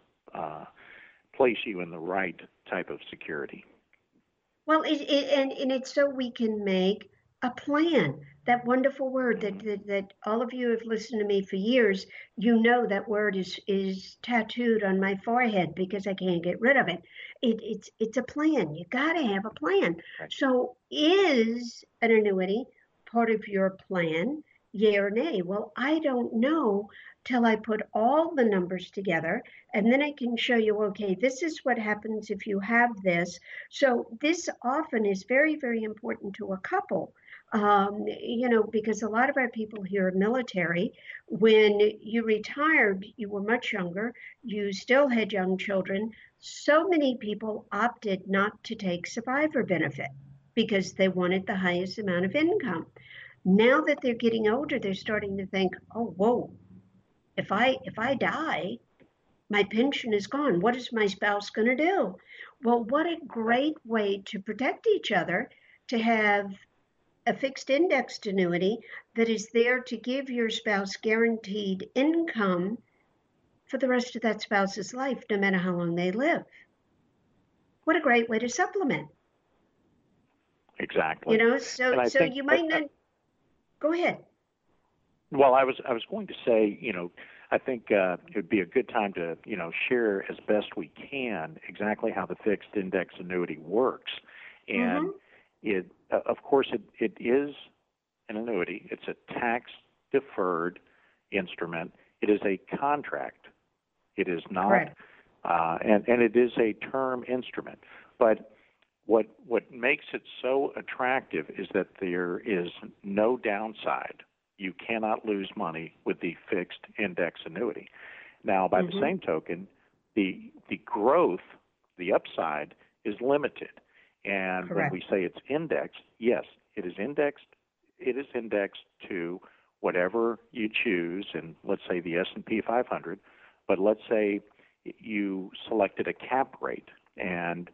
place you in the right type of security. Well, and it's so we can make a plan. That wonderful word that all of you have listened to me for years, you know that word is tattooed on my forehead because I can't get rid of it. It's a plan. You got to have a plan. Right. So is an annuity part of your plan, yay or nay? Well, I don't know till I put all the numbers together, and then I can show you, okay, this is what happens if you have this. So this often is very, very important to a couple. Because a lot of our people here are military. When you retired, you were much younger. You still had young children. So many people opted not to take survivor benefit because they wanted the highest amount of income. Now that they're getting older, they're starting to think, oh, whoa, if I die, my pension is gone. What is my spouse going to do? Well, what a great way to protect each other to have a fixed indexed annuity that is there to give your spouse guaranteed income for the rest of that spouse's life, no matter how long they live. What a great way to supplement. Exactly. So you might not. Go ahead. Well, I was going to say, I think it would be a good time to, share as best we can exactly how the fixed index annuity works. And it, of course, it is an annuity. It's a tax-deferred instrument. It is a contract. It is not, and it is a term instrument. But what makes it so attractive is that there is no downside. You cannot lose money with the fixed index annuity. Now, by the same token, the growth, the upside, is limited. And when we say it's indexed, yes, it is indexed. It is indexed to whatever you choose, and let's say the S&P 500. But let's say you selected a cap rate, and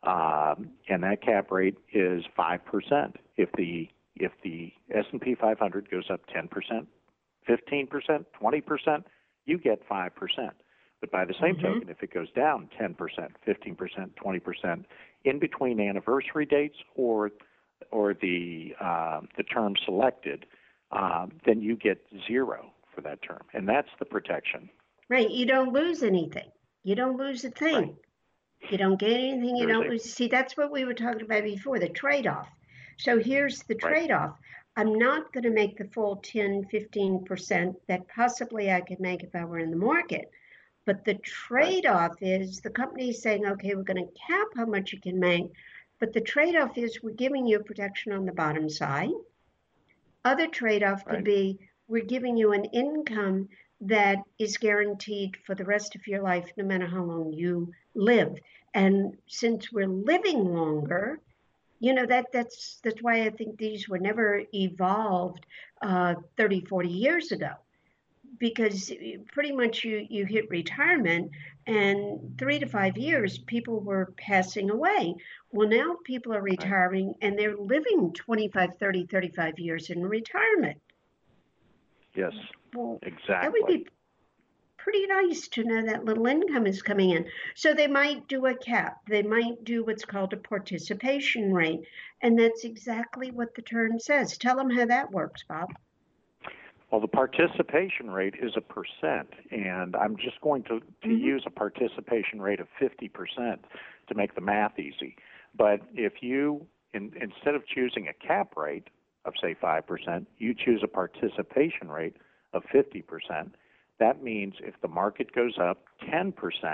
that cap rate is 5%. If the S&P 500 goes up 10%, 15%, 20%, you get 5%. But by the same token, if it goes down 10%, 15%, 20%, in between anniversary dates or term selected, then you get zero for that term, and that's the protection. Right. You don't lose anything. You don't lose a thing. Right. You don't get anything. You don't lose. See, that's what we were talking about before, the trade-off. So here's the trade-off. I'm not going to make the full 10, 15% that possibly I could make if I were in the market. But the trade-off is the company is saying, okay, we're going to cap how much you can make. But the trade-off is we're giving you protection on the bottom side. Other trade-off could be we're giving you an income that is guaranteed for the rest of your life, no matter how long you live. And since we're living longer, you know, that's why I think these were never evolved 30, 40 years ago. Because pretty much you hit retirement, and 3 to 5 years, people were passing away. Well, now people are retiring, and they're living 25, 30, 35 years in retirement. Yes, well, exactly. That would be pretty nice to know that little income is coming in. So they might do a cap. They might do what's called a participation rate. And that's exactly what the term says. Tell them how that works, Bob. Well, the participation rate is a percent, and I'm just going to use a participation rate of 50% to make the math easy. But if you, instead of choosing a cap rate of, say, 5%, you choose a participation rate of 50%, that means if the market goes up 10%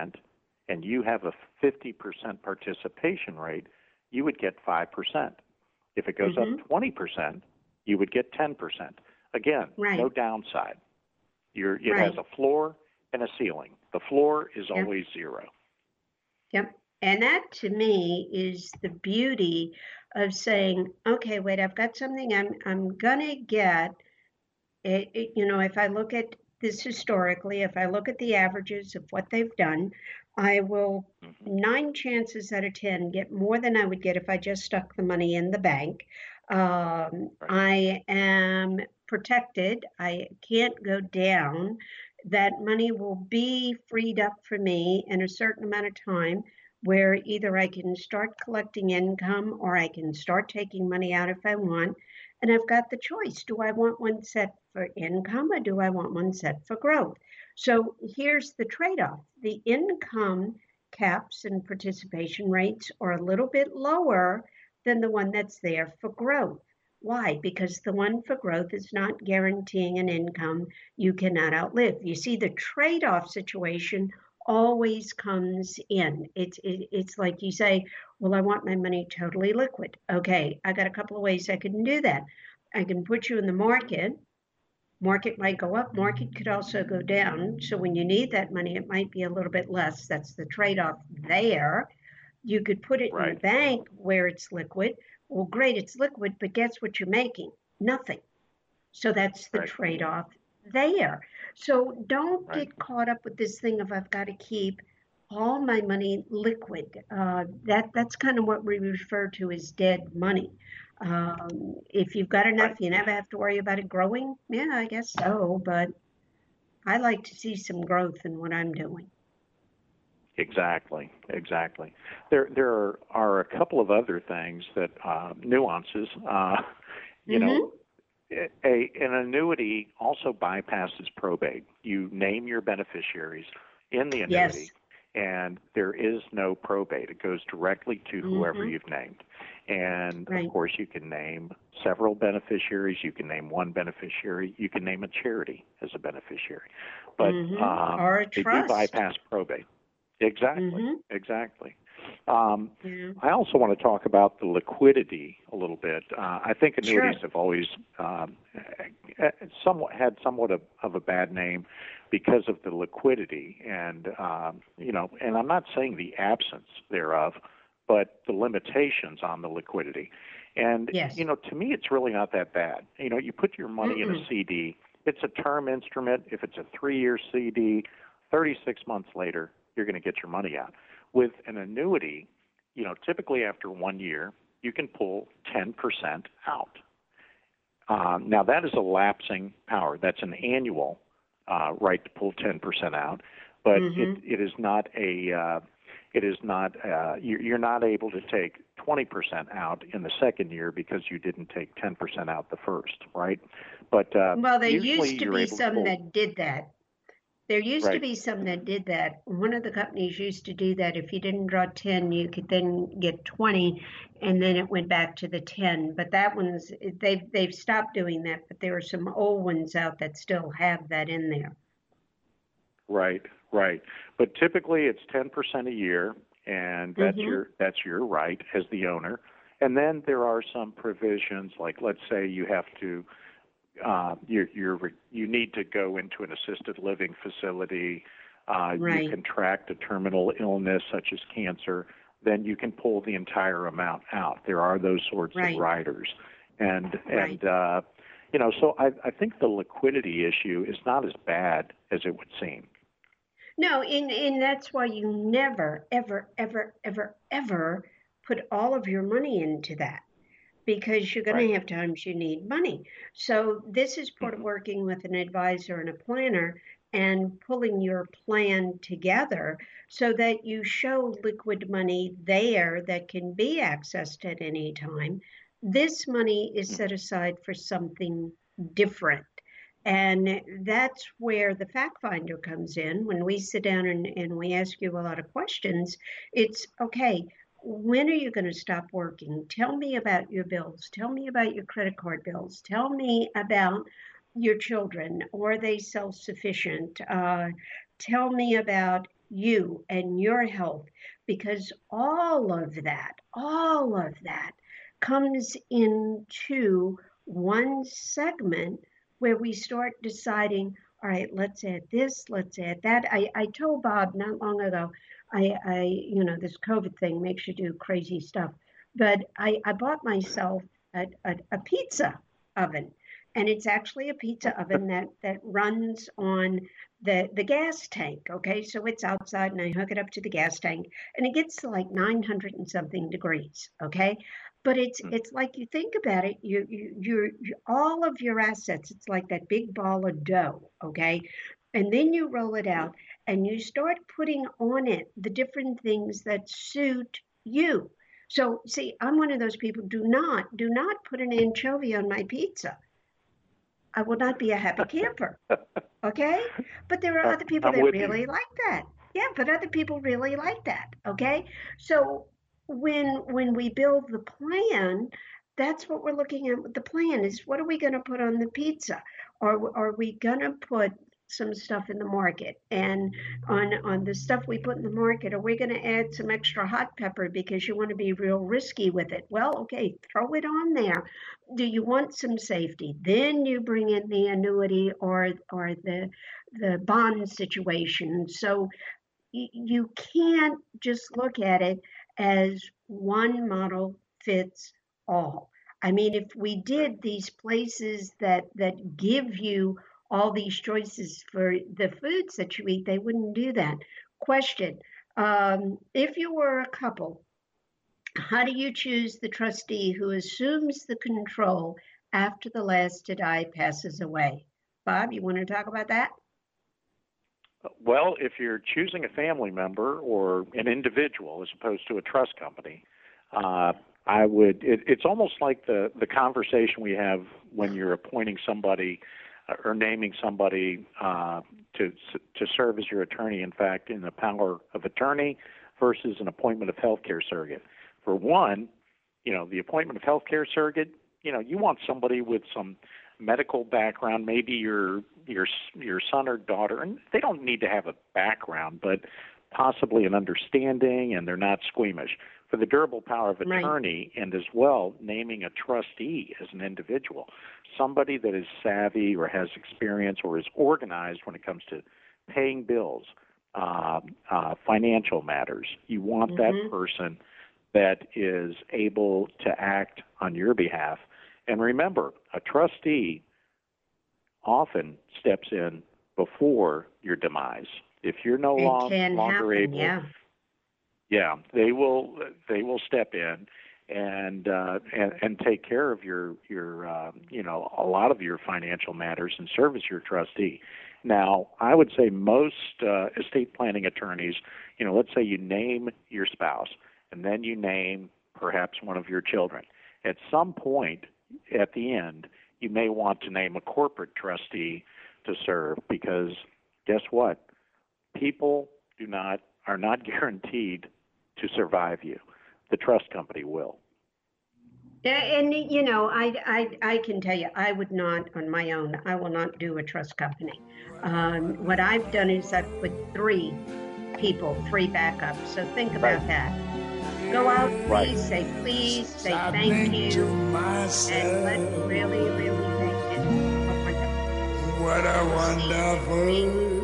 and you have a 50% participation rate, you would get 5%. If it goes up 20%, you would get 10%. Again, no downside. It has a floor and a ceiling. The floor is always zero. Yep. And that, to me, is the beauty of saying, okay, wait, I've got something I'm going to get. You know, if I look at this historically, if I look at the averages of what they've done, I will 9 chances out of 10 get more than I would get if I just stuck the money in the bank. I am protected. I can't go down. That money will be freed up for me in a certain amount of time where either I can start collecting income or I can start taking money out if I want. And I've got the choice. Do I want one set for income or do I want one set for growth? So here's the trade-off. The income caps and participation rates are a little bit lower than the one that's there for growth. Why? Because the one for growth is not guaranteeing an income you cannot outlive. You see, the trade-off situation always comes in. It's like you say, well, I want my money totally liquid. Okay, I got a couple of ways I can do that. I can put you in the market. Market might go up. Market could also go down. So when you need that money, it might be a little bit less. That's the trade-off there. You could put it in the bank where it's liquid. Well, great, it's liquid, but guess what you're making? Nothing. So that's the trade-off there. So don't get caught up with this thing of I've got to keep all my money liquid. That's kind of what we refer to as dead money. If you've got enough, you never have to worry about it growing. Yeah, I guess so, but I like to see some growth in what I'm doing. Exactly. There are a couple of other things that nuances. You know, an annuity also bypasses probate. You name your beneficiaries in the annuity, and there is no probate. It goes directly to whoever you've named. And, of course, you can name several beneficiaries. You can name one bebeneficiary. You can name a charity as a beneficiary. But or a trust. They do bypass probate. Exactly. I also want to talk about the liquidity a little bit. I think annuities have always had somewhat of a bad name because of the liquidity, and you know, and I'm not saying the absence thereof, but the limitations on the liquidity. And you know, to me, it's really not that bad. You know, you put your money in a CD. It's a term instrument. If it's a 3-year CD, 36 months later, you're going to get your money out. With an annuity, you know, typically after 1 year, you can pull 10% out. Now, that is a lapsing power. That's an annual right to pull 10% out, but it is not a. You're not able to take 20% out in the second year because you didn't take 10% out the first, right? But well, there usually used to you're be able some to pull, that did that. There used to right. be some that did that. One of the companies used to do that. If you didn't draw 10, you could then get 20, and then it went back to the 10. But that one's they've stopped doing that. But there are some old ones out that still have that in there. Right, right. But typically it's 10% a year, and that's your right as the owner. And then there are some provisions, like let's say you have to. You need to go into an assisted living facility. Right. You contract a terminal illness such as cancer. Then you can pull the entire amount out. There are those sorts of riders, and so I think the liquidity issue is not as bad as it would seem. No, and that's why you never, ever, ever, ever, ever put all of your money into that. Because you're going to have times you need money. So this is part of working with an advisor and a planner and pulling your plan together so that you show liquid money there that can be accessed at any time. This money is set aside for something different. And that's where the fact finder comes in. When we sit down and we ask you a lot of questions, it's okay. When are you going to stop working? Tell me about your bills. Tell me about your credit card bills. Tell me about your children. Are they self-sufficient? Tell me about you and your health, because all of that comes into one segment where we start deciding, all right, let's add this, let's add that. I told Bob not long ago, this COVID thing makes you do crazy stuff. But I bought myself a pizza oven, and it's actually a pizza oven that runs on the gas tank. Okay, so it's outside, and I hook it up to the gas tank, and it gets to like 900 and something degrees. Okay, but it's like, you think about it, you all of your assets. It's like that big ball of dough. Okay. And then you roll it out and you start putting on it the different things that suit you. So see, I'm one of those people, do not put an anchovy on my pizza. I will not be a happy camper. Okay? But there are other people that really like that. Yeah, but other people really like that. Okay? So when we build the plan, that's what we're looking at with the plan, is what are we going to put on the pizza? Are we going to put some stuff in the market, and on the stuff we put in the market, are we going to add some extra hot pepper because you want to be real risky with it? Well, okay, throw it on there. Do you want some safety? Then you bring in the annuity or the bond situation. So you can't just look at it as one model fits all. I mean, if we did these places that give you all these choices for the foods that you eat, they wouldn't do that. Question, if you were a couple, how do you choose the trustee who assumes the control after the last to die passes away? Bob, you want to talk about that? Well, if you're choosing a family member or an individual as opposed to a trust company, I would. It's almost like the conversation we have when you're appointing somebody or naming somebody to serve as your attorney, in fact, in the power of attorney versus an appointment of healthcare surrogate. For one, the appointment of healthcare surrogate, you want somebody with some medical background, maybe your son or daughter, and they don't need to have a background, but possibly an understanding, and they're not squeamish. For the durable power of attorney, and as well naming a trustee as an individual, somebody that is savvy or has experience or is organized when it comes to paying bills, financial matters. You want that person that is able to act on your behalf. And remember, a trustee often steps in before your demise. If you're no longer able, they will step in and take care of your a lot of your financial matters and serve as your trustee. Now, I would say most estate planning attorneys, let's say you name your spouse and then you name perhaps one of your children. At some point at the end, you may want to name a corporate trustee to serve, because guess what? People are not guaranteed to survive you. The trust company will. And, you know, I can tell you, I would not, on my own, I will not do a trust company. What I've done is I've put 3 backups. So think about that. Go out, please, say thank you, and let's really, really make it a wonderful. What a wonderful